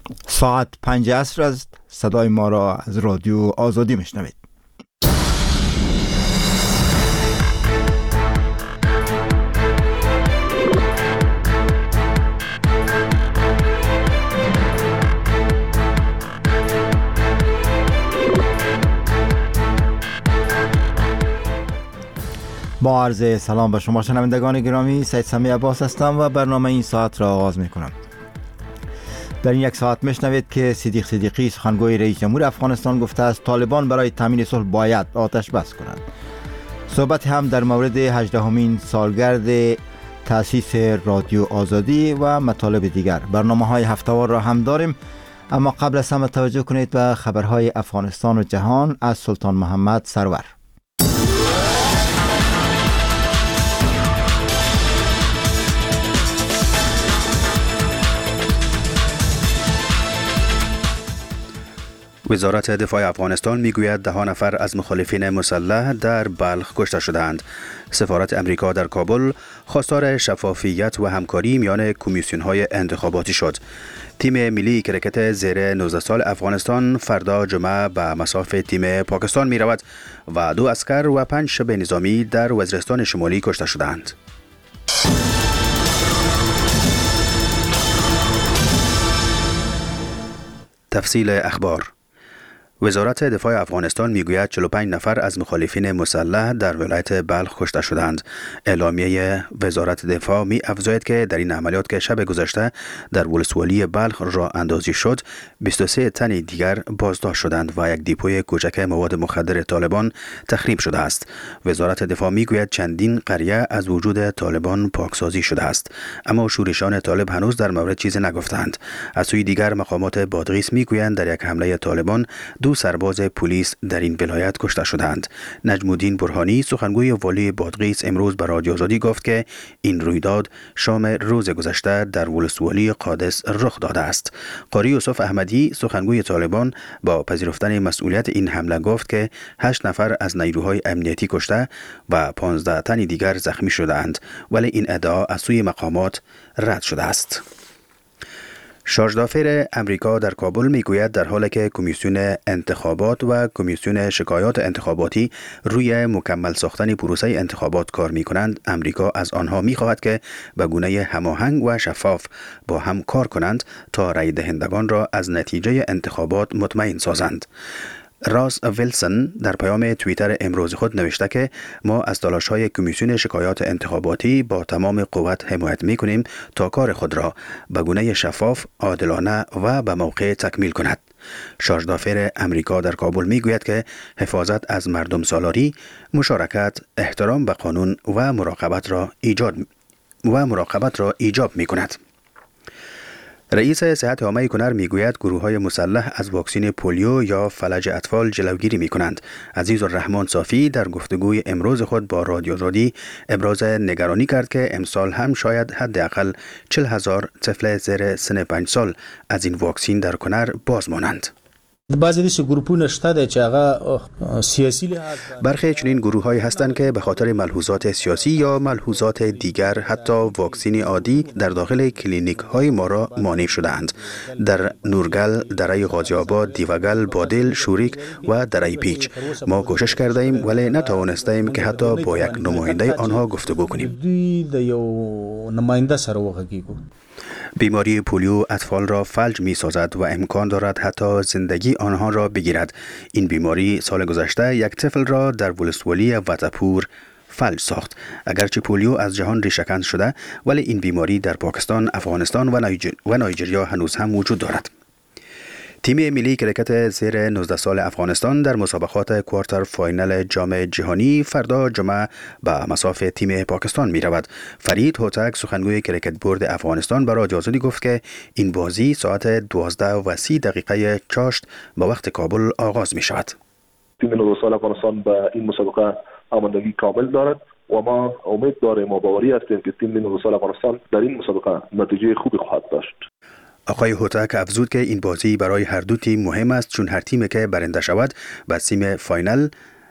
ساعت 5 عصر است. صدای ما را از رادیو آزادی میشنوید. با عرض سلام به شما شنوندگان گرامی، سید سمی عباس هستم و برنامه این ساعت را آغاز میکنم. در این یک ساعت میشنوید که صدیق صدیقی سخنگوی رئیس جمهور افغانستان گفته است طالبان برای تامین صلح باید آتش بس کنند. صحبت هم در مورد 18مین سالگرد تأسیس رادیو آزادی و مطالب دیگر. برنامه‌های هفته‌وار را هم داریم، اما قبل از همه توجه کنید به خبرهای افغانستان و جهان از سلطان محمد سرور. وزارت دفاع افغانستان میگوید 10 نفر از مخالفین مسلح در بلخ کشته شدند. سفارت امریکا در کابل خواستار شفافیت و همکاری میان کمیسیون‌های انتخاباتی شد. تیم ملی کرکت زیر 19 سال افغانستان فردا جمعه به مصاف تیم پاکستان می رود و 2 عسکر و 5 شبح نظامی در وزیرستان شمالی کشته شدند. تفصیل اخبار. وزارت دفاع افغانستان میگوید 45 نفر از مخالفین مسلح در ولایت بلخ کشته شدند. اعلامیه وزارت دفاع می افزاید که در این عملیات که شب گذشته در ولسوالی بلخ راه اندازی شد، 23 تن دیگر بازداشت شدند و یک دیپوی کوچک مواد مخدر طالبان تخریب شده است. وزارت دفاع میگوید چندین قریه از وجود طالبان پاکسازی شده است، اما شورشان طالب هنوز در مورد چیزی نگفتند. از سوی دیگر مقامات بادغیس میگویند در یک حمله طالبان 2 سرباز پلیس در این ولایت کشته شدند. نجم الدین برهانی سخنگوی والی بادغیس امروز به رادیو آزادی گفت که این رویداد شام روز گذشته در ولسوالی قادس رخ داده است. قاری یوسف احمدی سخنگوی طالبان با پذیرفتن مسئولیت این حمله گفت که 8 نفر از نیروهای امنیتی کشته و 15 تن دیگر زخمی شدند، ولی این ادعا از سوی مقامات رد شده است. شارژدافر امریکا در کابل میگوید در حالی که کمیسیون انتخابات و کمیسیون شکایات انتخاباتی روی مکمل ساختن پروسه انتخابات کار میکنند، امریکا از آنها میخواهد که به گونه هماهنگ و شفاف با هم کار کنند تا رای دهندگان را از نتیجه انتخابات مطمئن سازند. راس ویلسون در پیام توییتر امروز خود نوشته که ما از تلاش‌های کمیسیون شکایات انتخاباتی با تمام قوت حمایت می‌کنیم تا کار خود را به گونه شفاف، عادلانه و به موقع تکمیل کند. شارژدافر امریکا در کابل میگوید که حفاظت از مردم سالاری، مشارکت، احترام به قانون و مراقبت را ایجاب می‌کند. رئیس صحت عامه کنر میگوید گروه‌های مسلح از واکسن پولیو یا فلج اطفال جلوگیری می‌کنند. عزیزالرحمن صافی در گفتگوی امروز خود با رادیو آزادی ابراز نگرانی کرد که امسال هم شاید حداقل 40,000 طفل زیر سن 5 سال از این واکسن در کنر باز مانند. بعضی دیش گروپونه شته چې هغه سیاسی لحاظ برخی چنین گروه‌هایی هستند که به خاطر ملحوظات سیاسی یا ملحوظات دیگر حتی واکسن عادی در داخل کلینیک‌های ما را مانع شده‌اند. در نورگل، دره غازی آباد، دیوگل، بادل، شوریک و دره پیچ ما کوشش کرده ایم ولی نتوانستیم که حتی با یک نماینده آنها گفتگو کنیم. بیماری پولیو اطفال را فلج می سازد و امکان دارد حتی زندگی آنها را بگیرد. این بیماری سال گذشته یک طفل را در ولسوالی وطپور فلج ساخت. اگرچه پولیو از جهان ریشه‌کن شده، ولی این بیماری در پاکستان، افغانستان و نایجریا هنوز هم وجود دارد. تیم ملی کرکت زیر 19 سال افغانستان در مسابقات کوارتر فاینال جام جهانی فردا جمعه به مصاف تیم پاکستان می رود. فرید هوتک سخنگوی کرکت بورد افغانستان به رادیو آزادی گفت که این بازی ساعت 12:30 چاشت به وقت کابل آغاز می شود. تیم 19 سال افغانستان به این مسابقه آمادگی کامل دارد و ما امید داریم و باوری هستیم که تیم 19 سال افغانستان در این مسابقه نتیجه خوبی خواهد داشت. آقای هوتک افزود که این بازی برای هر دو تیم مهم است، چون هر تیمی که برنده شود به سیم فاینال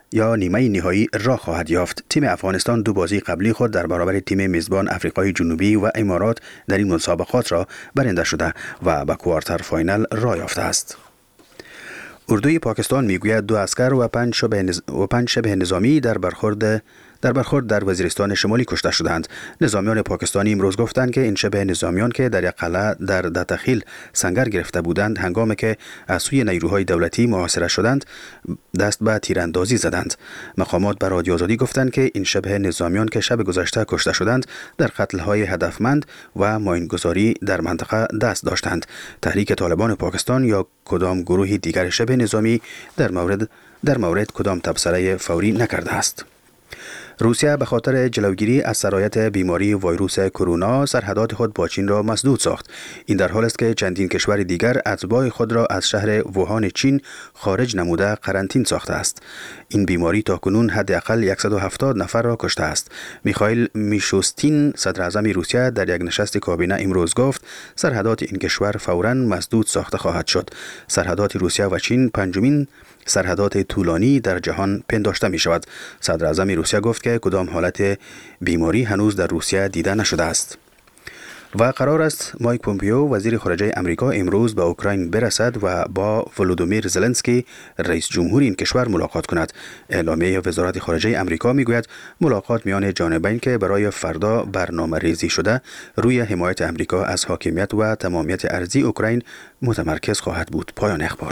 یا نیمه نهایی راه خواهد یافت. تیم افغانستان 2 بازی قبلی خود در برابر تیم میزبان آفریقای جنوبی و امارات در این مسابقات را برنده شده و به کوارتر فاینال راه یافته است. اردوی پاکستان میگوید 2 عسکر و 5 شبه نظامی در برخورد در وزیرستان شمالی کشته شدند. نظامیان پاکستانی امروز گفتند که این شبه نظامیان که در یک قلعه در دتخیل سنگر گرفته بودند، هنگامی که از سوی نیروهای دولتی محاصره شدند دست به تیراندازی زدند. مقامات به رادیو آزادی گفتند که این شبه نظامیان که شب گذشته کشته شدند در قتل‌های هدفمند و ماینگذاری در منطقه دست داشتند. تحریک طالبان پاکستان یا کدام گروه دیگر شبه نظامی در مورد کدام تبصره فوری نکرده است. روسیه به خاطر جلوگیری از سرایت بیماری ویروس کرونا سرحدات خود با چین را مسدود ساخت. این در حالی است که چندین کشور دیگر اتباع خود را از شهر ووهان چین خارج نموده قرنطین ساخته است. این بیماری تاکنون حداقل 170 نفر را کشته است. میخائیل میشوستین صدر اعظم روسیه در یک نشست کابینه امروز گفت سرحدات این کشور فوراً مسدود ساخته خواهد شد. سرحدات روسیه و چین پنجمین سرحدات طولانی در جهان پنداشته می شود. صدر اعظم روسیه گفت که کدام حالت بیماری هنوز در روسیه دیده نشده است. و قرار است مایک پومپیو وزیر خارجه امریکا امروز به اوکراین برسد و با ولودیمیر زلنسکی رئیس جمهور این کشور ملاقات کند. اعلامیه وزارت خارجه امریکا میگوید ملاقات میان جانبین که برای فردا برنامه ریزی شده روی حمایت امریکا از حاکمیت و تمامیت ارضی اوکراین متمرکز خواهد بود. پایان اخبار.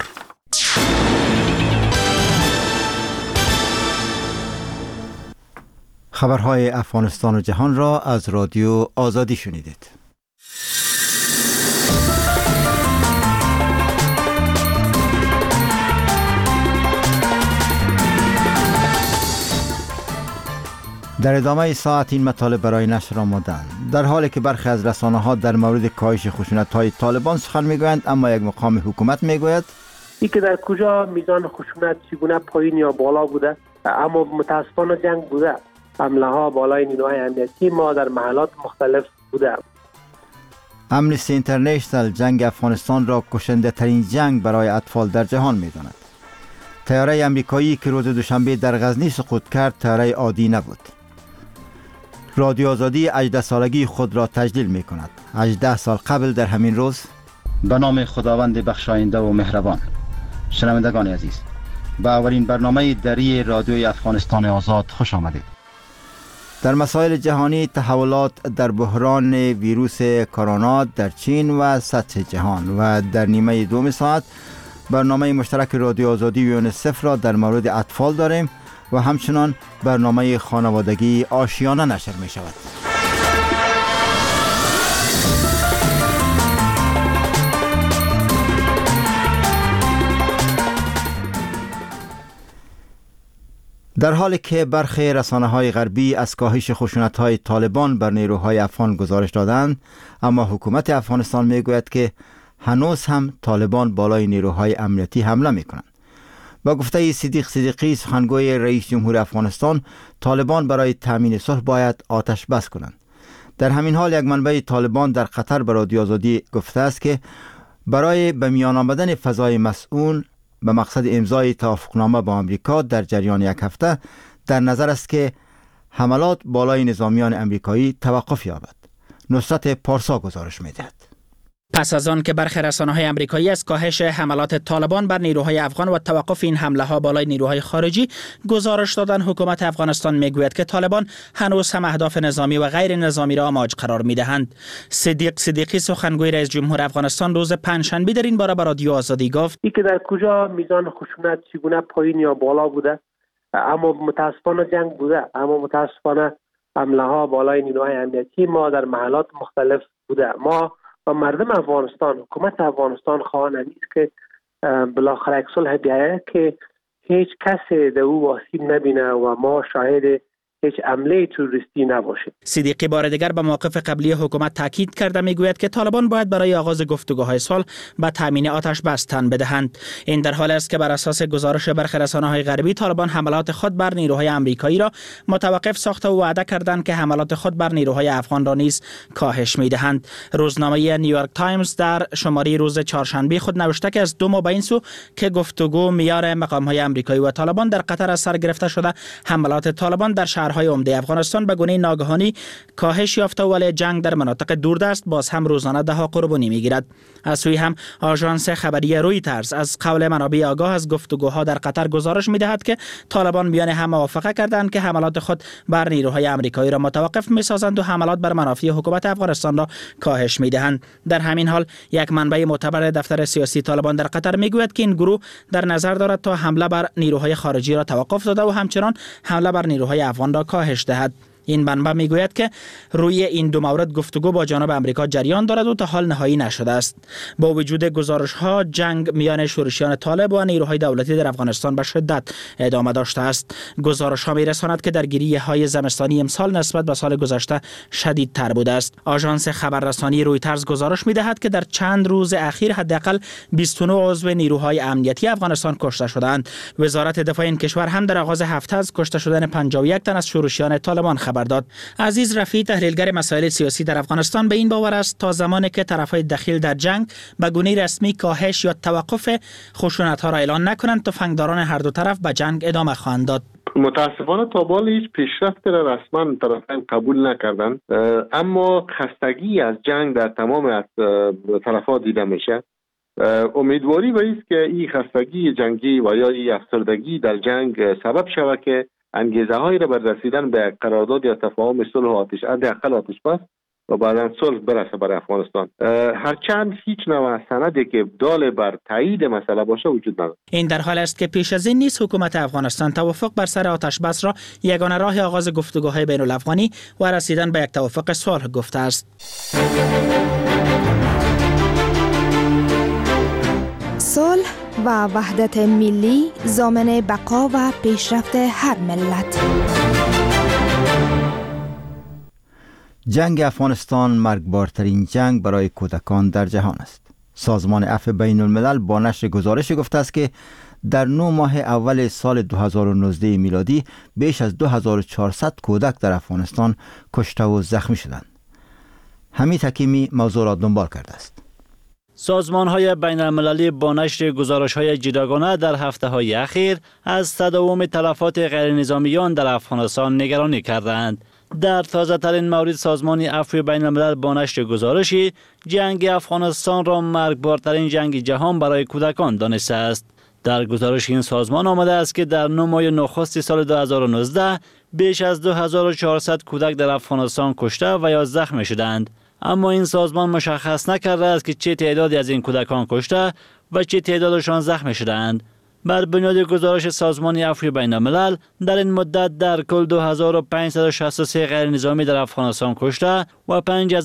خبرهای افغانستان و جهان را از رادیو آزادی شنیدید. در ادامه ساعت این مطالب برای نشر آمدند. در حالی که برخی از رسانه‌ها در مورد کاهش خشونت‌های طالبان سخن می‌گویند، اما یک مقام حکومت می‌گوید این که در کجا میزان خشونت چگونه پایین یا بالا بوده، اما متاسفانه جنگ بوده. حمله ها بالای نیروهای امنیتی ما در محلات مختلف بوده. امنستی اینترنشنال جنگ افغانستان را کشنده ترین جنگ برای اطفال در جهان می‌داند. طیاره آمریکایی که روز دوشنبه در غزنی سقوط کرد طیاره عادی نبود. رادیو آزادی 18 سالگی خود را تجلیل می‌کند. 18 سال قبل در همین روز به نام خداوند بخشاینده و مهربان. شنوندگان عزیز، به اولین برنامه دری رادیوی افغانستان آزاد خوش آمدید. در مسائل جهانی، تحولات در بحران ویروس کرونا در چین و سطح جهان و در نیمه دوم ساعت برنامه مشترک رادیو آزادی و یونیسف را در مورد اطفال داریم و همچنان برنامه خانوادگی آشیانه نشر می شود. در حالی که برخی رسانه‌های غربی از کاهش خشونت‌های طالبان بر نیروهای افغان گزارش دادند، اما حکومت افغانستان می‌گوید که هنوز هم طالبان بالای نیروهای امنیتی حمله می‌کنند. با گفته صدیق صدیقی سخنگوی رئیس جمهور افغانستان، طالبان برای تامین صلح باید آتش بس کنند. در همین حال یک منبع طالبان در قطر به رادیو آزادی گفته است که برای به میان آمدن فضای مسئول به مقصد امضای توافقنامه با آمریکا در جریان یک هفته در نظر است که حملات بالای نظامیان آمریکایی توقف یابد. نصرت پارسا گزارش می‌دهد. پس از آن که برخی رسانه‌های آمریکایی از کاهش حملات طالبان بر نیروهای افغان و توقف این حمله‌ها بالای نیروهای خارجی گزارش دادن، حکومت افغانستان میگوید که طالبان هنوز هم اهداف نظامی و غیر نظامی را آماج قرار میدهند. صدیق صدیقی سخنگوی رئیس جمهور افغانستان روز پنجشنبه در این باره به رادیو آزادی گفت این که در کجا میزان خشونت چگونه پایین یا بالا بوده، اما متاسفانه جنگ بوده، اما متاسفانه حمله‌ها بالای نیروهای امنیتی ما در محلات مختلف بوده. ما و مردم افغانستان، حکومت افغانستان خواهان نیست که بالاخره یک صلح بیاید که هیچ کسی در او آسیب نبینه و ما شاهد هیچ حمله تروریستی نباشه. صدیقی بار دیگر به موقف قبلی حکومت تاکید کرده، میگوید که طالبان باید برای آغاز گفتگوهای صلح به تامین آتش بس تن بدهند. این در حالی است که بر اساس گزارش برخی رسانه‌های غربی طالبان حملات خود بر نیروهای آمریکایی را متوقف ساخته و وعده کردند که حملات خود بر نیروهای افغان را نیز کاهش می‌دهند. روزنامه نیویورک تایمز در شماره روز چهارشنبه خود نوشته که از 2 ماه به این سو که گفتگو میان مقام‌های آمریکایی و طالبان در قطر از سر گرفته شده، حملات طالبان در شهرهای عمده افغانستان به گونه ناگهانی کاهش یافته، ولی جنگ در مناطق دوردست باز هم روزانه ده‌ها قربانی می‌گیرد. از سوی هم آژانس خبری رویترز از قول منابع آگاه از گفتگوها در قطر گزارش می‌دهد که طالبان میان هم موافقه کردند که حملات خود بر نیروهای آمریکایی را متوقف می‌سازند و حملات بر منافع حکومت افغانستان را کاهش می‌دهند. در همین حال یک منبع معتبر دفتر سیاسی طالبان در قطر می‌گوید که این گروه در نظر دارد تا حمله بر نیروهای خارجی را توقف داده و همچنان حمله بر نیروهای افغان را کاهش دهد. این منبع میگوید که روی این دو مورد گفتگو با جانب آمریکا جریان دارد و تا حال نهایی نشده است. با وجود گزارش‌ها، جنگ میان شورشیان طالب و نیروهای دولتی در افغانستان به شدت ادامه داشته است. گزارش‌ها می‌رساند که درگیری‌های زمستانی امسال نسبت به سال گذشته شدیدتر بوده است. آژانس خبررسانی رویترز گزارش می‌دهد که در چند روز اخیر حداقل 29 عضو نیروهای امنیتی افغانستان کشته شدند. وزارت دفاع این کشور هم در آغاز هفته از کشته شدن 51 تن از شورشیان طالبان خبر داد. عزیز رفیع، تحلیلگر مسائل سیاسی در افغانستان، به این باور است تا زمانی که طرفای دخیل در جنگ به گونه رسمی کاهش یا توقف خشونت‌ها را اعلان نکنند، تفنگداران هر دو طرف به جنگ ادامه خواهند داد. متاسفانه تا بال هیچ پیشرفت را رسما طرفین قبول نکردند، اما خستگی از جنگ در تمام از طرفا دیده میشه. امیدواری به است که این خستگی جنگی و یا این افسردگی در جنگ سبب شود که انگیزه هایی را بر رسیدن به قرارداد یا تفاهم صلح و حداقل آتش بس و بعداً صلح برسه برای افغانستان. هرچند هیچ نوع سندی که دال بر تایید مسئله باشه وجود ندارد. این در حال است که پیش از این نیز حکومت افغانستان توافق بر سر آتش بس را یگانه راه آغاز گفتگوهای بین الافغانی و رسیدن به یک توافق صلح گفته است. صلح و وحدت ملی ضامن بقا و پیشرفت هر ملت. جنگ افغانستان مرگبارترین جنگ برای کودکان در جهان است. سازمان عفو بین الملل با نشر گزارش گفته است که در 9 ماه اول سال 2019 میلادی بیش از 2400 کودک در افغانستان کشته و زخمی شدند. حمید حکیمی موضوع را دنبال کرده است. سازمان‌های بین‌المللی با نشر گزارش‌های جداگانه در هفته‌های اخیر از تداوم تلفات غیرنظامیان در افغانستان نگرانی کردند. در تازه‌ترین مورد سازمان عفو بین‌الملل با نشر گزارشی جنگ افغانستان را مرگبارترین جنگ جهان برای کودکان دانسته است. در گزارش این سازمان آمده است که در 9 ماه نخست سال 2019 بیش از 2400 کودک در افغانستان کشته و یا زخم شدند. اما این سازمان مشخص نکرده است که چه تعدادی از این کودکان کشته و چه تعدادشان زخم شدند. بر بنیاد گزارش سازمان عفو بین‌الملل در این مدت در کل 2563 غیر نظامی در افغانستان کشته و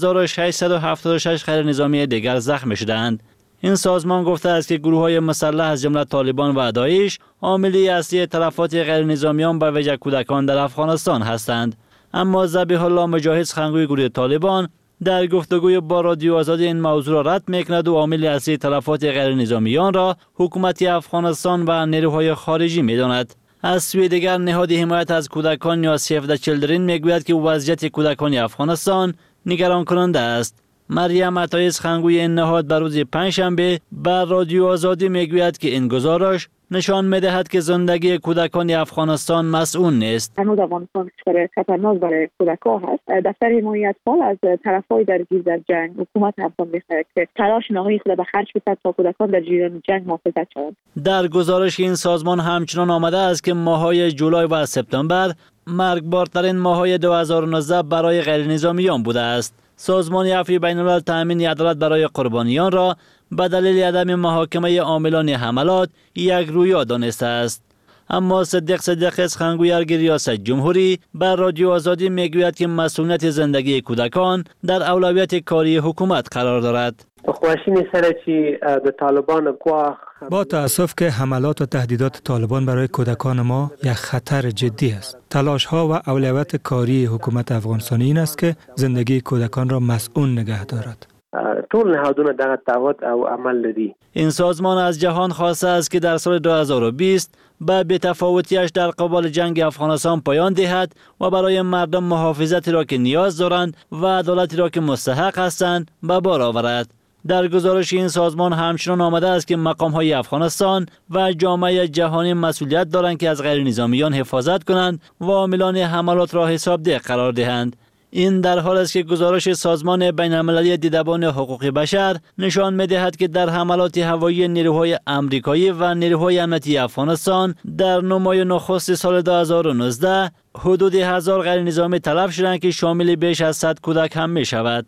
5676 غیر نظامی دیگر زخم شدند. این سازمان گفته است که گروه‌های مسلح از جمله طالبان و داعش عاملی اصلی تلفات غیر نظامیان به ویژه کودکان در افغانستان هستند. اما ذبیح الله مجاهد، سخنگوی گروه طالبان، در گفتگوی با رادیو آزادی این موضوع را رد می‌کند و عامل اصلی تلفات غیر نظامیان را حکومت افغانستان و نیروهای خارجی می‌داند. از سوی دیگر نهاد حمایت از کودکان یا سیو د چیلدرن میگوید که وضعیت کودکان افغانستان نگران کننده است. مریم عطایی، سخنگوی این نهاد، بر روز پنجشنبه بر رادیو آزادی میگوید که این گزارش نشان می‌دهد که زندگی کودکان افغانستان مسئول نیست. هنوز افغانستان کشور خطرناک برای کودکان هست. دفتر حمایت فعال از طرفای درگیر در جنگ حکومت افغان می‌خواهد که تلاش نهایی خود به خرج بدهد تا کودکان در جریان جنگ محافظت شوند. در گزارش این سازمان همچنان آمده است که ماه‌های جولای و سپتامبر مرگبارترین ماه‌های 2019 برای غیرنظامیان بوده است. سازمان عفو بین‌الملل تأمین عدالت برای قربانیان را به دلیل عدم محاکمه عاملان حملات یک رویا دانسته است. اما صدیق سخنگوی ارگ ریاست جمهوری بر رادیو آزادی میگوید که مسئولیت زندگی کودکان در اولویت کاری حکومت قرار دارد. خواشینی سر چی د طالبان کوه با تأسف که حملات و تهدیدات طالبان برای کودکان ما یک خطر جدی است. تلاش ها و اولویت کاری حکومت افغانستان این است که زندگی کودکان را مسئول نگه دارد. طول نهادونه دغه تعهد او عمل لري. این سازمان از جهان خواسته است که در سال 2020 به بی‌تفاوتیش در قبال جنگ افغانستان پایان دهد و برای مردم محافظتی را که نیاز دارند و عدالتی را که مستحق هستند به بار آورد. در گزارش این سازمان همچنان آمده است که مقام‌های افغانستان و جامعه جهانی مسئولیت دارند که از غیر نظامیان حفاظت کنند و عاملان حملات را حسابده قرار دهند. این در حال است که گزارش سازمان بین‌المللی دیدبان حقوق بشر نشان می‌دهد که در حملات هوایی نیروهای آمریکایی و نیروهای امنیتی افغانستان در 9 ماه نخست سال 2019 حدود 1000 غیر نظامی تلف شدند که شامل بیش از 100 کودک هم می‌شود.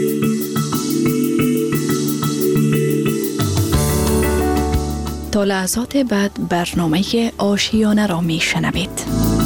تا لحظات بعد برنامه آشیانه را می‌شنوید.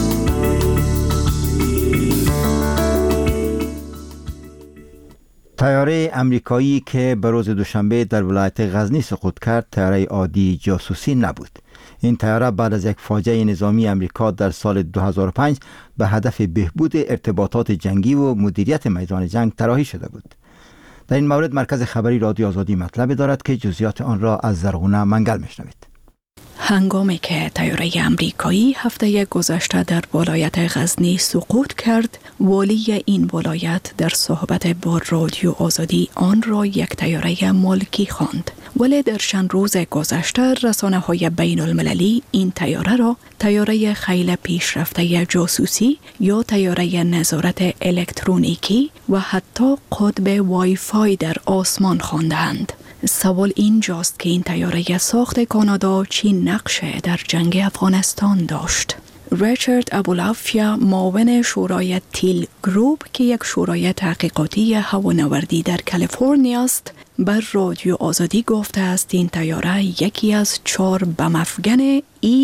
طیاره امریکایی که به روز دوشنبه در ولایت غزنی سقوط کرد طیاره عادی جاسوسی نبود. این طیاره بعد از یک فاجعه نظامی امریکا در سال 2005 به هدف بهبود ارتباطات جنگی و مدیریت میدان جنگ طراحی شده بود. در این مورد مرکز خبری رادیو آزادی مطلب دارد که جزئیات آن را از زرغونه منگل میشنوید. هنگامی که طیاره امریکایی هفته گذشته در ولایت غزنی سقوط کرد، والی این ولایت در صحبت با رادیو آزادی آن را یک طیاره ملکی خواند. ولی در چند روز گذشته رسانه‌های بین المللی این طیاره را طیاره خیلی پیشرفته جاسوسی یا طیاره نظارت الکترونیکی و حتی قطب وای فای در آسمان خواندند. سوال اینجاست که این طیاره ساخت کانادا چی نقش در جنگ افغانستان داشت؟ ریچارد ابولافیا معاون شورای تیل گروپ که یک شورای تحقیقاتی هوانوردی در کالیفرنیا است بر رادیو آزادی گفته است این طیاره یکی از 4 بم‌افکن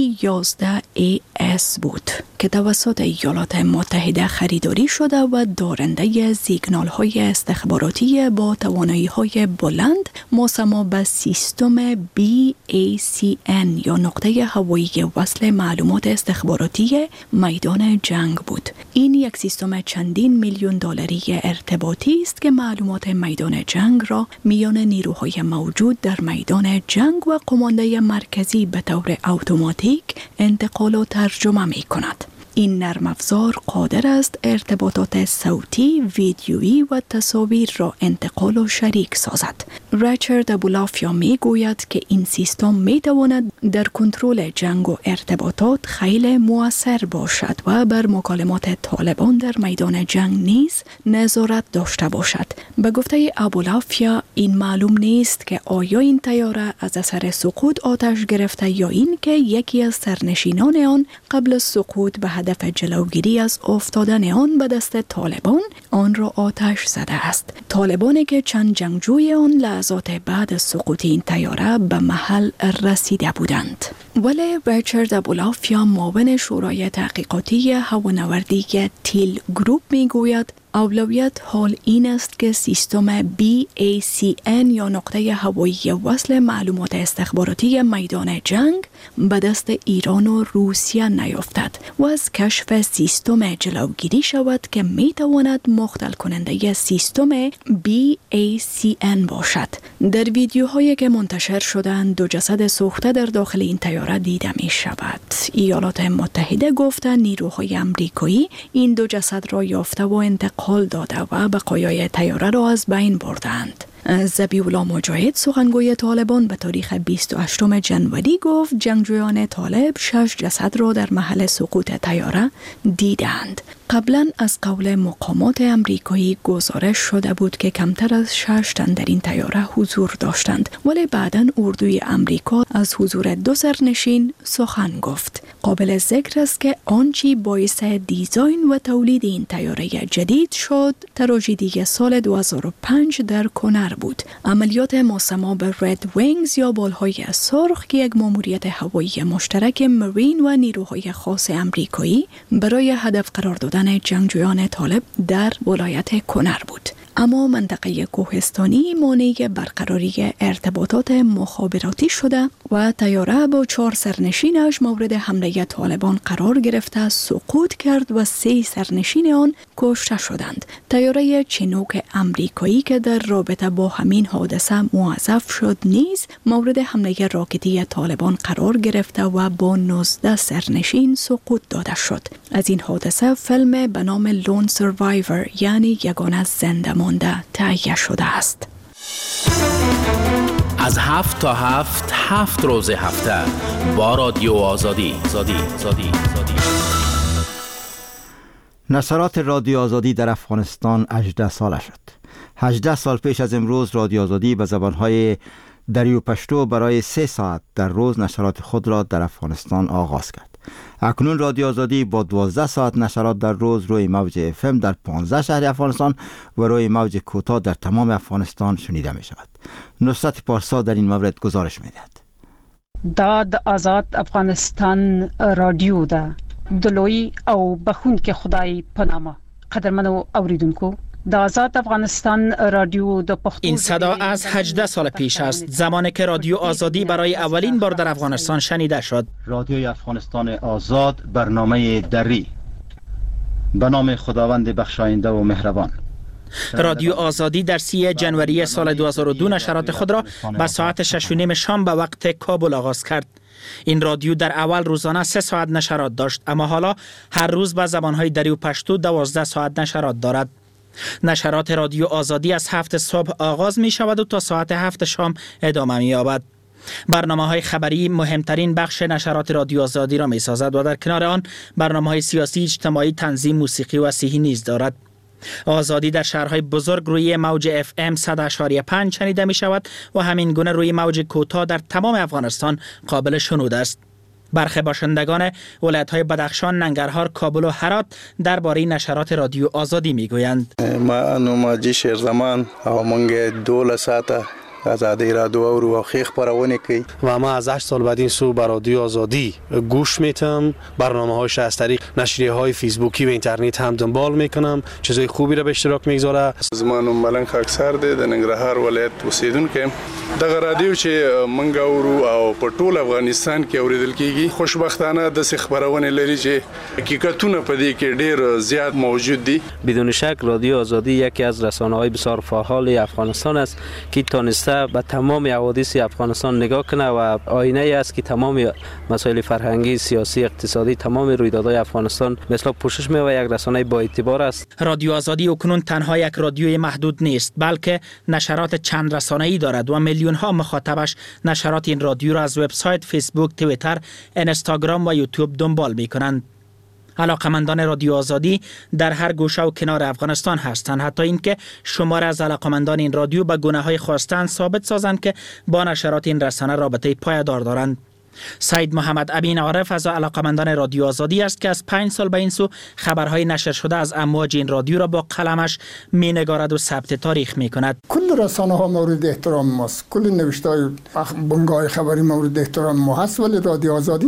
E-11AS بود که توسط ایالات متحده خریداری شده و دارنده سیگنال‌های استخباراتی با توانایی‌های بلند مسمى به سیستم BACN یا نقطه هوایی وصل معلومات استخباراتی میدان جنگ بود. این یک سیستم چندین میلیون دلاری ارتباطی است که معلومات میدان جنگ را میان نیروهای موجود در میدان جنگ و قمانده مرکزی به طور اتوماتیک انتقال و ترجمه می کند. این نرم افزار قادر است ارتباطات صوتی، ویدیویی و تصاویر را انتقال و شریک سازد. ریچارد ابولافیا می گوید که این سیستم می تواند در کنترل جنگ و ارتباطات خیلی مؤثر باشد و بر مکالمات طالبان در میدان جنگ نیز نظارت داشته باشد. به گفته ابولافیا این معلوم نیست که آیا این طیاره از اثر سقوط آتش گرفته یا این که یکی از سرنشینان آن قبل از سقوط به هدف جلوگیری از افتادن آن به دست طالبان آن را آتش زده است. طالبانی که چند جنگجوی آن لحظات بعد از سقوط این طیاره به محل رسیده بودند. ولی ریچارد ابولافیا معاون شورای تحقیقاتی هوانوردی تیل گروپ میگوید اولویت حال این است که سیستم BACN یا نقطه هوایی وصل معلومات استخباراتی میدان جنگ به دست ایران و روسیه نیفتد و از کشف سیستم جلوگیری شود که می تواند مختل کننده سیستم BACN باشد. در ویدیوهایی که منتشر شدند 2 جسد سوخته در داخل این طیاره دیده می شود. ایالات متحده گفتند نیروهای آمریکایی این 2 جسد را یافته و انتقال داده و بقایای طیاره را از بین بردند. ذبیح‌الله مجاهد سخنگوی طالبان به تاریخ 28 جنوری گفت جنگجویان طالب 6 جسد را در محل سقوط طیاره دیدند. قبلا از قول مقامات امریکایی گزارش شده بود که کمتر از 6 تن در این طیاره حضور داشتند، ولی بعداً اردوی امریکا از حضور 2 سرنشین سخن گفت. قابل ذکر است که آنچه باعث دیزاین و تولید این طیاره جدید شد تراژدی سال 2005 در کنر بود. عملیات مسمى به رد وینگز یا بالهای سرخ که یک ماموریت هوایی مشترک مرین و نیروهای خاص امریکایی برای هدف قرار دادن جنگجویان طالب در ولایت کنر بود. اما منطقه کوهستانی مانع برقراری ارتباطات مخابراتی شده و طیاره با 4 سرنشینش مورد حمله طالبان قرار گرفته سقوط کرد و 3 سرنشین آن کشته شدند. طیاره چینوک امریکایی که در رابطه با همین حادثه موظف شد نیز مورد حمله راکتی طالبان قرار گرفته و با 19 سرنشین سقوط داده شد. از این حادثه فیلم به نام لون سروایور یعنی یگانه زنده مانده تهیه شده است. از 7 تا 7 روز هفته با رادیو آزادی. نشرات رادیو آزادی در افغانستان 18 ساله شد. 18 سال پیش از امروز رادیو آزادی به زبانهای دری و پشتو برای 3 ساعت در روز نشرات خود را در افغانستان آغاز کرد. اکنون رادیو آزادی با 12 ساعت نشرات در روز روی موج FM در 15 شهر افغانستان و روی موج کوتاه در تمام افغانستان شنیده می شود. نصرت پارسا در این مورد گزارش می دهد. داد آزاد افغانستان رادیو ده دلوی او بخون که خدای پنامه قدرمنو اوریدونکو د آزاد افغانستان رادیو د پښتو این صدا از 18 سال پیش است، زمانی که رادیو آزادی برای اولین بار در افغانستان شنیده شد. رادیوی افغانستان آزاد برنامه دری به نام خداوند بخشاینده و مهربان. رادیو آزادی در 3 جنوری سال 2002 نشرات خود را به ساعت 6:30 شام به وقت کابل آغاز کرد. این رادیو در اول روزانه 3 ساعت نشرات داشت، اما حالا هر روز به زبانهای دری و پشتو 12 ساعت نشرات دارد. نشرات رادیو آزادی از 7 صبح آغاز می شود و تا ساعت 7 شام ادامه می یابد. برنامه‌های خبری مهمترین بخش نشرات رادیو آزادی را می سازد و در کنار آن برنامه‌های سیاسی، اجتماعی، تنظیم، موسیقی و صحی نیز دارد. آزادی در شهرهای بزرگ روی موج FM 100.5 شنیده می شود و همین گونه روی موج کوتاه در تمام افغانستان قابل شنود است. برخی باشندگان ولایت‌های بدخشان، ننگرهار، کابل و هرات درباره نشرات رادیو آزادی می‌گویند. ما نوماجی شیرزمان او منګ 12 ساعته آزادی رادیو او خیلی خبرونه کوي و ما از 8 سال بعد این سو بر رادیو آزادی گوش میتم، برنامه‌هاش از طریق نشریه‌های فیسبوکی و اینترنت هم دنبال میکنم، چیزای خوبی را به اشتراک میگذاره. زمانو ملنګ خاکسار دی د ننګرهار ولایت اوسیدونکو. دغه رادیو چې منګ اورو او په ټول افغانستان کې اوریدل کیږي، خوشبختانه د خبرونه لري چې حقیقتونه په دې کې ډیر زیات موجود دي. بدون شک رادیو آزادی یکی از رسانه‌های بسیار فعال افغانستان است که تونسته به تمام حوادث افغانستان نگاه کنه و آینه ای است که تمام مسائل فرهنگی، سیاسی، اقتصادی، تمام رویدادهای افغانستان مثل پوشش می و یک رسانه با اعتبار است. رادیو آزادی اکنون تنها یک رادیوی محدود نیست، بلکه نشرات چند رسانه‌ای دارد و میلیون ها مخاطبش نشرات این رادیو را از وبسایت، فیسبوک، توییتر، اینستاگرام و یوتیوب دنبال می کنند. علاقمندان رادیو آزادی در هر گوشه و کنار افغانستان هستند، حتی اینکه شمار از علاقمندان این رادیو به گونه‌های خواستن ثابت سازند که با نشرات این رسانه رابطه پایدار دارند. سید محمد امین عارف از علاقمندان رادیو آزادی است که از 5 سال به این سو خبرهای نشر شده از امواج این رادیو را با قلمش مینگارد و ثبت تاریخ میکند. کل رسانه ها مورد احترام ماست، کل نوشته‌های بنگاه خبری مورد احترام ما هست، ولی رادیو آزادی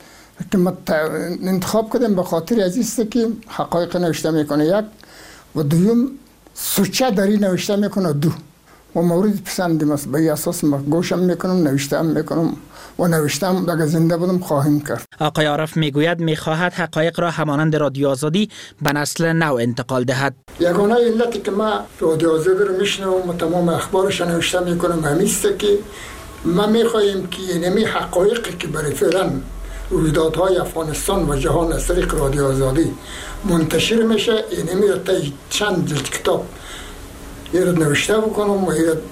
که ما انتخاب کردیم به خاطر از است که حقایق نوشته میکنه، یک و دوم سوچه داری نوشته میکنه، دو و مورد پسندیم است. به این اساس ما گوشم میکنم، نوشته میکنم و نوشتم اگر زنده بودم خواهیم کرد. آقای عارف میگوید میخواهد حقایق را همانند رادیو آزادی به نسل نو انتقال دهد. یگانه علتی که ما رادیو آزادی رو میشنوم و تمام اخبارش نوشته میکنم همیست که ما میخواهیم که اینمی حقایقی که برای فعلا رویدادهای افغانستان و جهان از طریق رادیو آزادی منتشر میشه، اینمی را تا چند جلد کتاب یه را نوشته بکنم و یه را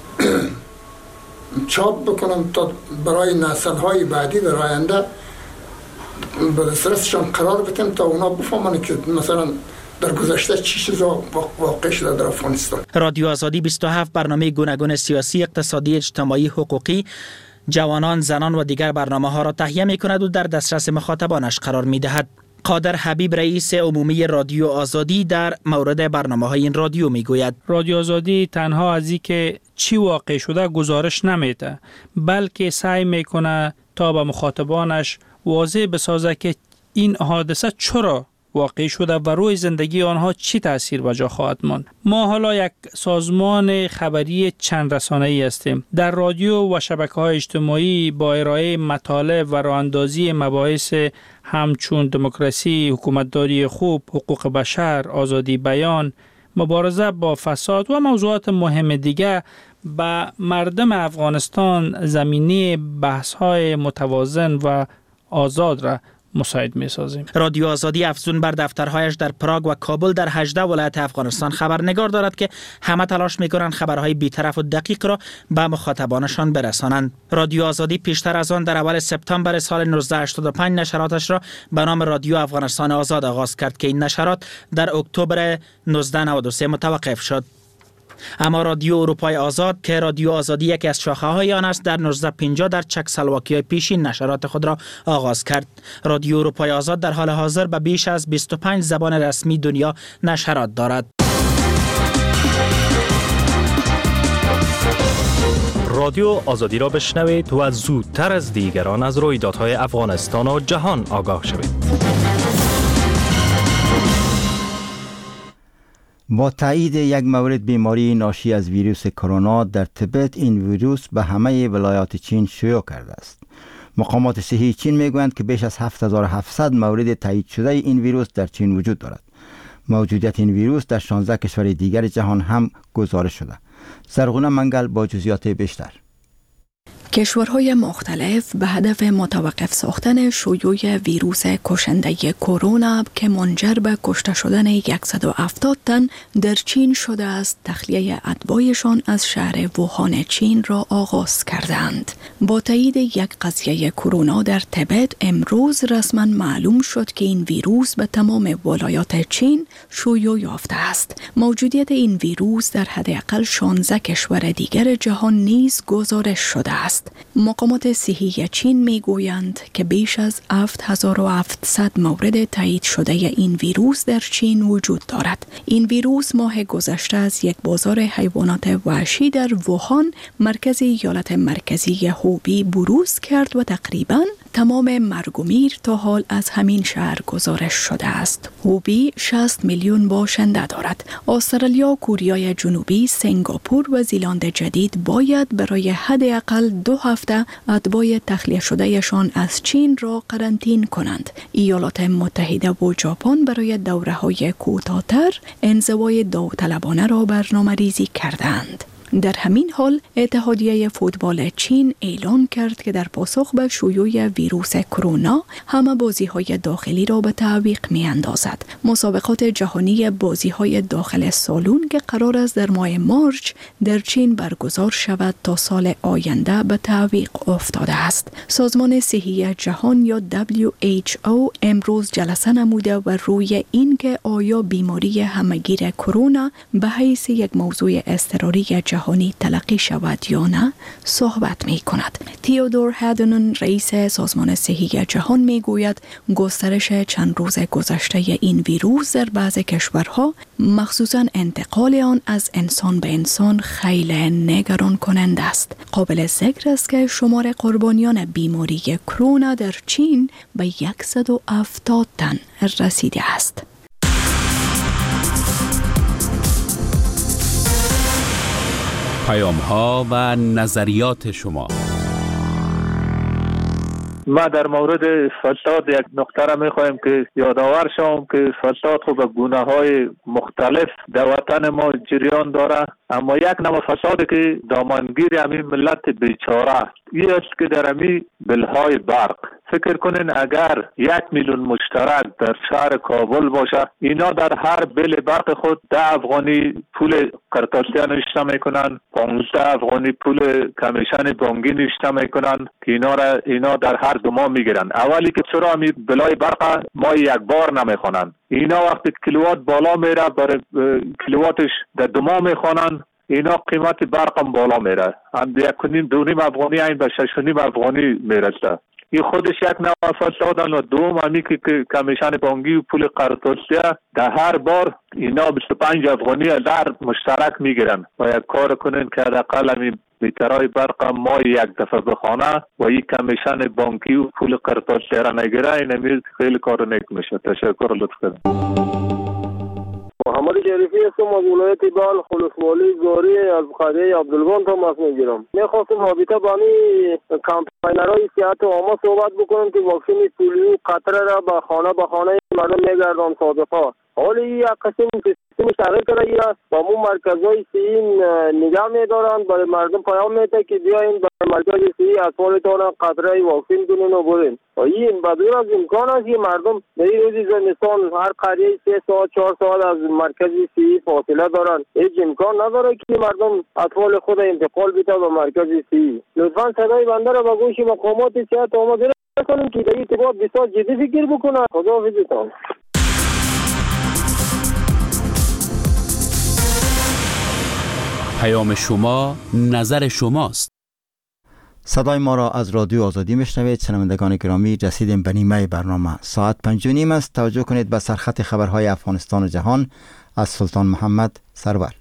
چاپ بکنم تا برای نسل‌های بعدی در آینده به دسترسشان قرار بدم تا اونا بفهمن که مثلا در گذشته چی چیزا واقع شده در افغانستان. رادیو آزادی 27 برنامه گوناگون سیاسی، اقتصادی، اجتماعی، حقوقی، جوانان، زنان و دیگر برنامه‌ها را تهیه می‌کند و در دسترس مخاطبانش قرار می‌دهد. قادر حبیب رئیس عمومی رادیو آزادی در مورد برنامه‌های این رادیو میگوید: رادیو آزادی تنها از اینکه چی واقع شده گزارش نمیده، بلکه سعی میکنه تا به مخاطبانش واضح بسازه که این حادثه چرا واقع شده و روی زندگی آنها چی تأثیر به جا خواهد ماند. ما حالا یک سازمان خبری چند رسانه‌ای هستیم. در رادیو و شبکه‌های اجتماعی با ارائه مطالب و راه‌اندازی مباحث همچون دموکراسی، حکومتداری خوب، حقوق بشر، آزادی بیان، مبارزه با فساد و موضوعات مهم دیگر به مردم افغانستان زمینه بحث‌های متوازن و آزاد را مساعد می‌سازیم. رادیو آزادی افزون بر دفترهایش در پراگ و کابل در 18 ولایت افغانستان خبرنگار دارد که همه تلاش می‌کنند خبرهای بی‌طرف و دقیق را به مخاطبانشان برسانند. رادیو آزادی پیشتر از آن در اول سپتامبر سال 1985 نشراتش را به نام رادیو افغانستان آزاد آغاز کرد که این نشرات در اکتبر 1993 متوقف شد. اما رادیو اروپای آزاد که رادیو آزادی یکی از شاخه‌های آن است، در 1950 در چکسلواکیای پیشین نشرات خود را آغاز کرد. رادیو اروپای آزاد در حال حاضر به بیش از 25 زبان رسمی دنیا نشرات دارد. رادیو آزادی را بشنوید و زودتر از دیگران از رویدادهای افغانستان و جهان آگاه شوید. با تایید یک مورد بیماری ناشی از ویروس کرونا در تبت، این ویروس به همه ولایات چین شیوع کرده است. مقامات صحی چین میگویند که بیش از 7700 مورد تایید شده این ویروس در چین وجود دارد. موجودیت این ویروس در 16 کشور دیگر جهان هم گزارش شده. زرغونه منگل با جزئیات بیشتر. کشورهای مختلف به هدف متوقف ساختن شیوع ویروس کشنده کرونا که منجر به کشته شدن 170 تن در چین شده است، تخلیه اتباعشان از شهر ووهان چین را آغاز کردند. با تایید یک قضیه کرونا در تبت، امروز رسما معلوم شد که این ویروس به تمام ولایات چین شیوع یافته است. موجودیت این ویروس در حداقل 16 کشور دیگر جهان نیز گزارش شده است. مقامات صحی چین میگویند که بیش از 7700 مورد تایید شده این ویروس در چین وجود دارد. این ویروس ماه گذشته از یک بازار حیوانات وحشی در ووهان، مرکز ایالت مرکزی هوبی، بروز کرد و تقریباً تمام مرگ و میر تا حال از همین شهر گزارش شده است. هوبی 60 میلیون باشنده دارد. استرالیا، کوریای جنوبی، سنگاپور و زیلند جدید باید برای حداقل 2 هفته اتباع تخلیه شدهشان از چین را قرنطین کنند. ایالات متحده و ژاپن برای دوره‌های کوتاه‌تر انزوای داوطلبانه را برنامه‌ریزی کردند. در همین حال اتحادیه فوتبال چین اعلان کرد که در پاسخ به شیوع ویروس کرونا همه بازی‌های داخلی را به تعویق می‌اندازد. مسابقات جهانی بازی‌های داخل سالن که قرار است در ماه مارچ در چین برگزار شود تا سال آینده به تعویق افتاده است. سازمان صحی جهان یا WHO امروز جلسه نموده و روی اینکه آیا بیماری همه‌گیر کرونا به حیث یک موضوع اضطراری جهانی تلقی شود یا نه صحبت می کند. تئودور هادنون رئیس سازمان صحی جهان می گوید گسترش چند روز گذشته این ویروس در بعض کشورها، مخصوصاً انتقال آن از انسان به انسان، خیلی نگران کننده است. قابل ذکر است که شمار قربانیان بیماری کرونا در چین به 170 تن رسیده است. پیام‌ها و نظریات شما. ما در مورد فساد یک نکته را می‌خوایم که یادآور شوم که فساد خب به گونه‌های مختلف در وطن ما جریان داره، اما یک نوع فسادی که دامنگیر همین ملت بیچاره این است که در همین بلهای برق. فکر کنین اگر 1 میلیون مشترک در شهر کابل باشه، اینا در هر بل برق خود 10 افغانی پول کارتاسیا نوشته میکنن، 15 افغانی پول کمیشن بانکی نوشته میکنن که اینا در هر 2 ماه میگیرن. اولی که چرا همین بلای برق ما یک بار نمیخونن، اینا وقتی کیلووات بالا میره برای کیلوواتش در 2 ماه میخونن، اینا قیمت برقم بالا میره، هم 1.5 افغانی این به 6.5 افغانی میرسه. این خودش یک نوع فساد و دوم همی که کمیشن بانکی و پول قرض‌دستی در هر بار اینا 25 افغانی در مشترک میگیرن و یک کار کنن که حداقل میترای برق ما یک دفعه بخانه و یک کمیشن بانکی و پول قرضاش را نگیره، این خیلی کار نیک میشه. تشکر، لطف کنید. محمد شریفی هستم از ولایت بلخ، خلوص‌مالی زاری از قریه عبدالبان تماس میگیرم. میخواستم رابطه با کمپاینرهای صحت عامه صحبت بکنم که واکسن پولیو قطره را به خانه مردم میگردان صادقا. حالا یک قسم سیستم تغییر کرده است. با مو مرکزهای صحی نگاه میدارند، برای مردم پیام میده که بیاین به مرکز صحی اطفالتان قطره واکسن کنین و برین. این بدون از امکان است که مردم در این روز زمستان هر قریه 3 ساعت 4 ساعت از مرکز صحی فاصله دارند. هیچ امکان نداره که مردم اطفال خود انتقال بده به مرکز صحی. لطفا صدای بنده را به گوش مقامات صحت عامه برسانید که در این ارتباط بسیار جدی فکر بکنند. خداحافظتان. پیام شما، نظر شماست. صدای ما را از رادیو آزادی میشنوید. شنوندگان گرامی، رسیدیم به نیمه برنامه. ساعت 5:30 است. توجه کنید به سرخط خبرهای افغانستان و جهان از سلطان محمد سرور.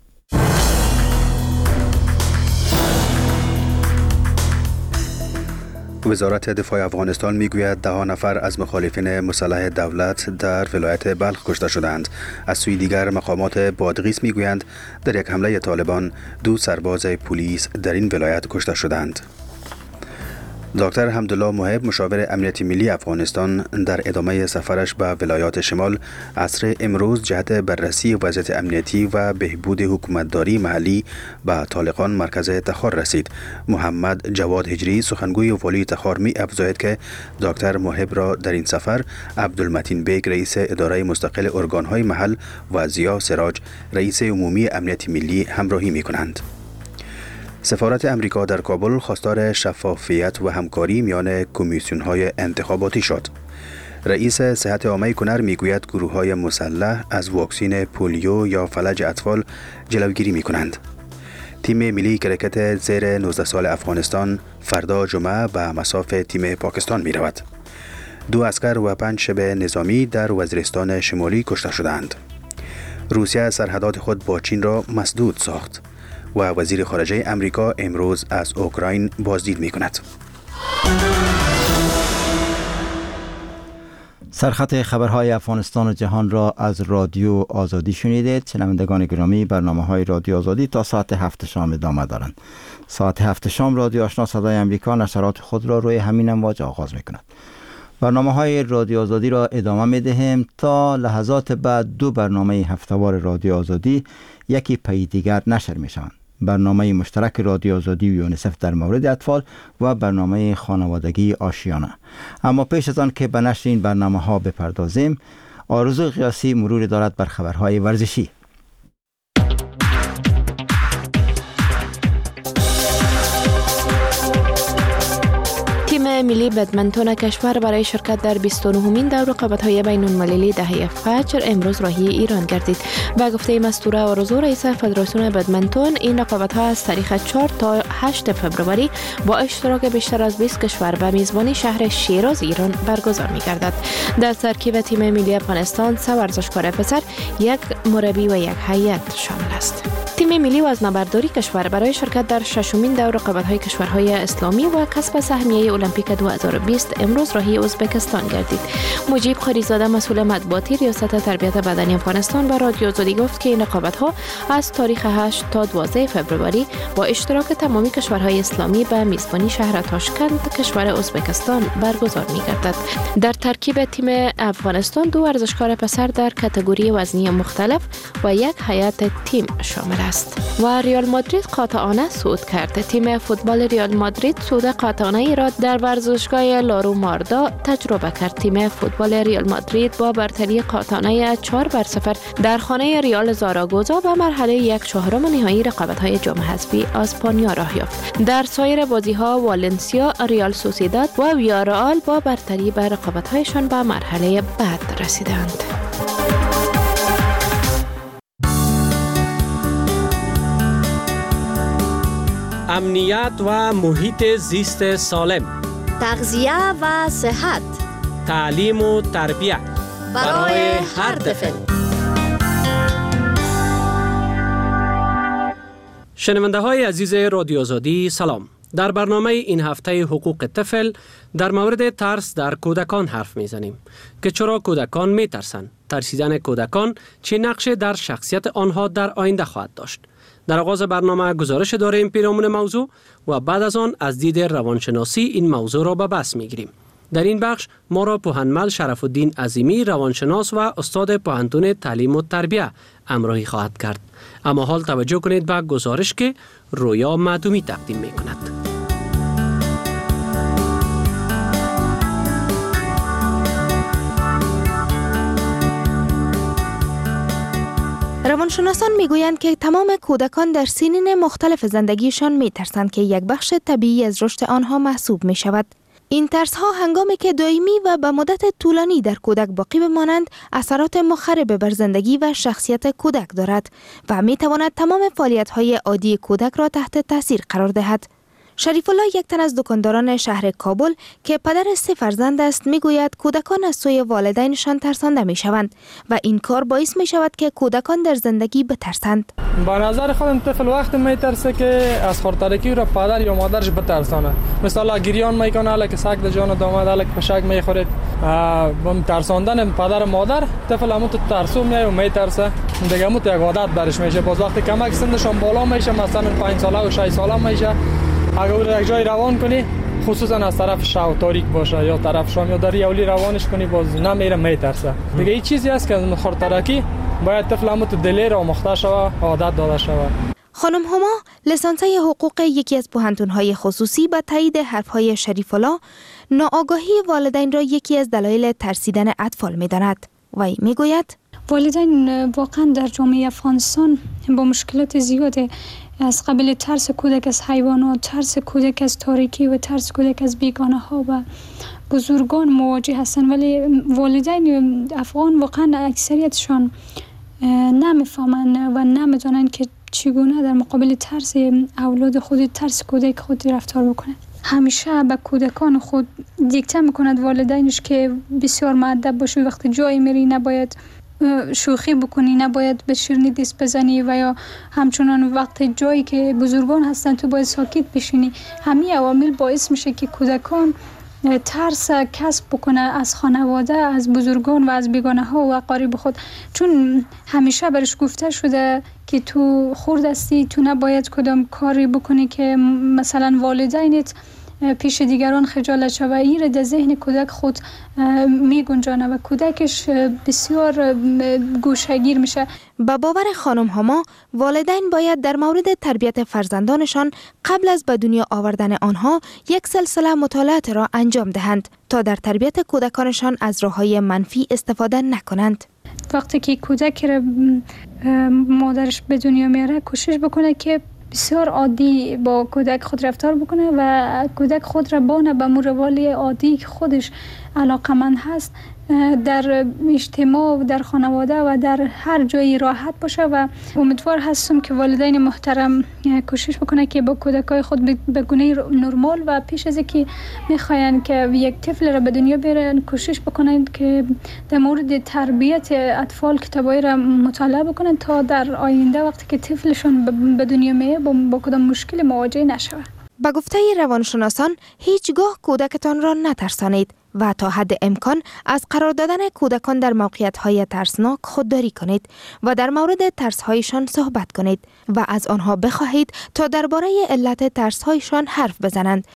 وزارت دفاع افغانستان میگوید 10 نفر از مخالفین مسلح دولت در ولایت بلخ کشته شدند. از سوی دیگر مقامات بادغیس میگویند در یک حمله طالبان 2 سرباز پلیس در این ولایت کشته شدند. دکتر حمدالله محب، مشاور امنیت ملی افغانستان، در ادامه سفرش به ولایات شمال عصر امروز جهت بررسی وضعیت امنیتی و بهبود حکومتداری محلی به طالقان مرکز تخار رسید. محمد جواد هجری، سخنگوی والی تخار، می افزاید که دکتر محب را در این سفر عبدالمتین بیگ، رئیس اداره مستقل ارگانهای محل، و ضیا سراج، رئیس عمومی امنیت ملی همراهی می کنند. سفارت امریکا در کابل خواستار شفافیت و همکاری میان کمیسیون‌های انتخاباتی شد. رئیس صحت عامه کنر میگوید گروه‌های مسلح از واکسن پولیو یا فلج اطفال جلوگیری می‌کنند. تیم ملی کرکت زیر 19 سال افغانستان فردا جمعه به مصاف تیم پاکستان می‌رود. 2 عسکر و 5 شبه نظامی در وزیرستان شمالی کشته شدند. روسیه سرحدات خود با چین را مسدود ساخت و وزیر خارجه امریکا امروز از اوکراین بازدید می کند. سرخط خبرهای افغانستان و جهان را از رادیو آزادی شنیدید. شنوندگان گرامی، برنامه‌های رادیو آزادی تا ساعت 7 شام ادامه دارند. ساعت 7 شام رادیو آشنا صدای امریکا نشرات خود را روی همین امواج آغاز می کند. برنامه‌های رادیو آزادی را ادامه می دهیم. تا لحظات بعد 2 برنامه هفته‌وار رادیو آزادی یکی پی دیگر نشر می شوند. برنامه مشترک رادیو آزادی و یونیسف در مورد اطفال و برنامه خانوادگی آشیانه. اما پیش از آن که به نشر این برنامه‌ها بپردازیم، آرزو قیاسی مروری دارد بر خبرهای ورزشی. تیم ملی بدمنتون کشور برای شرکت در 29مین دور رقابت‌های بین‌المللی دهه فجر امروز راهی ایران گردید. به گفته مستوره آرزو، رئیس فدراسیون بدمنتون، این رقابت‌ها از تاریخ 4 تا 8 فوریه با اشتراک بیشتر از 20 کشور به میزبانی شهر شیراز ایران برگزار می‌گردد. در ترکیب تیم ملی افغانستان 3 ورزشکار پسر، 1 مربی و 1 هیئت شامل است. تیم ملی وزنه‌برداری کشور برای شرکت در 6مین دور رقابت‌های کشورهای اسلامی و کسب سهمیه المپیک 2020 امروز راهی ازبکستان گردید. مجیب قاریزاده، مسئول مطبوعاتی ریاست تربیت بدنی افغانستان، به رادیو آزادی گفت که این رقابت‌ها از تاریخ 8 تا 12 فوریه با اشتراک تمامی کشورهای اسلامی به میزبانی شهر تاشکند کشور ازبکستان برگزار می‌گردد. در ترکیب تیم افغانستان 2 ورزشکار پسر در کاتگوری وزنی مختلف و 1 هیئت تیم شامل است. و ریال مادرید قاطعانه صعود کرد. تیم فوتبال ریال مادرید صعود قاطعانه را در ورزشگاه لارو ماردا تجربه کرد. تیم فوتبال ریال مادرید با برتری قاطعانه 4-0 در خانه ریال زاراگوزا به مرحله 1/4 نهایی رقابت‌های جام حذفی اسپانیا راه یافت. در سایر بازی‌ها والنسیا، ریال سوسیداد و ویارئال با برتری به رقابت‌هایشان به مرحله بعد رسیدند. امنیت و محیط زیست سالم، تغذیه و صحت، تعلیم و تربیت برای هر طفل. شنونده های عزیز رادیو آزادی سلام. در برنامه این هفته حقوق طفل در مورد ترس در کودکان حرف میزنیم که چرا کودکان میترسند. ترسیدن کودکان چه نقشی در شخصیت آنها در آینده خواهد داشت. در آغاز برنامه گزارش داریم پیرامون موضوع و بعد از آن از دید روانشناسی این موضوع را به بحث میگیریم. در این بخش ما را پوهنمل شرف الدین عظیمی روانشناس و استاد پوهنتون تعلیم و تربیه همراهی خواهد کرد. اما حال توجه کنید به گزارش که رویا معدومی تقدیم می کند. روانشناسان میگویند که تمام کودکان در سنین مختلف زندگیشان میترسند که یک بخش طبیعی از رشد آنها محسوب می شود. این ترس ها هنگامی که دائمی و به مدت طولانی در کودک باقی بمانند اثرات مخرب بر زندگی و شخصیت کودک دارد و می تواند تمام فعالیت های عادی کودک را تحت تاثیر قرار دهد. شریف الله، یک تن از دکانداران شهر کابل که پدر 3 فرزند است، میگوید کودکان از سوی والدینشان ترسانده می شوند و این کار باعث می شود که کودکان در زندگی بترسند. با نظر خودم طفل وقت می ترسه که از خورترکی را پدر یا مادرش بترسانه. مثلا گریان میکنه، الک سگ در جان داماد، الک پشک میخورید. با ترساندن پدر و مادر طفل همون ترسو میای و میترسه. دیگه همون یک عادت برش میشه. باز وقتی کمک سنشون بالا میشه، مثلا 5 ساله و 6 ساله میشه، اگر او یک جای روان کنی، خصوصا از طرف شب تاریک باشه یا طرف شام یا داری اولی روانش کنی، باز نمیره، میترسه. دیگه این چیزی است که از خورترکی باید طفل همون تو دلی را آموخته شود، عادت داده شود. خانم هما، لیسانسه حقوق یکی از پوهنتون‌های خصوصی، به تایید حرف‌های شریف الله، ناآگاهی والدین را یکی از دلایل ترسیدن اطفال می‌داند. وی میگوید والدین واقعا در جامعه افغانستان با مشکلات زیاده، از قبل ترس کودک از حیوانات، ترس کودک از تاریکی و ترس کودک از بیگانه ها و بزرگان مواجه هستند. ولی والدین افغان واقعا اکثریتشان نمیفهمند و نمیدونن که چگونه در مقابل ترس اولاد خود، ترس کودک خود رفتار بکنند. همیشه به کودکان خود دیکته میکند والدینش که بسیار مؤدب باشی، وقتی جایی میری نباید شوخی بکنی، نباید به شیرینی دست بزنی و یا همچنان وقت جایی که بزرگان هستن تو باید ساکت بشینی. همین عوامل باعث میشه که کودکان ترس کسب بکنه از خانواده، از بزرگان و از بیگانه ها و اقارب خود، چون همیشه برش گفته شده که تو خرد هستی، تو نباید کدام کاری بکنی که مثلا والدینت پیش دیگران خجالت شود. این را در ذهن کودک خود می گنجانه و کودکش بسیار گوشهگیر میشه. با باور خانم هما، والدین باید در مورد تربیت فرزندانشان قبل از به دنیا آوردن آنها یک سلسله مطالعات را انجام دهند تا در تربیت کودکانشان از راه‌های منفی استفاده نکنند. وقتی که کودک را مادرش به دنیا میاره، کوشش بکنه که بسیار عادی با کودک خود رفتار بکنه و کودک خود را بانه به روال عادی که خودش علاقمند هست در اجتماع و در خانواده و در هر جایی راحت باشه. و امیدوار هستم که والدین محترم کوشش بکنه که با کودکای خود به گونه نرمال و پیش از اینکه میخواین که یک طفل را به دنیا بیارن کوشش بکنن که در مورد تربیت اطفال کتابای را مطالعه بکنن تا در آینده وقتی که طفلشون به دنیا میاد با کدام مشکل مواجه نشود. به گفته روانشناسان، هیچگاه کودکتان را نترسانید و تا حد امکان از قرار دادن کودکان در موقعیت‌های ترسناک خودداری کنید و در مورد ترس‌هایشان صحبت کنید و از آنها بخواهید تا درباره علت ترس‌هایشان حرف بزنند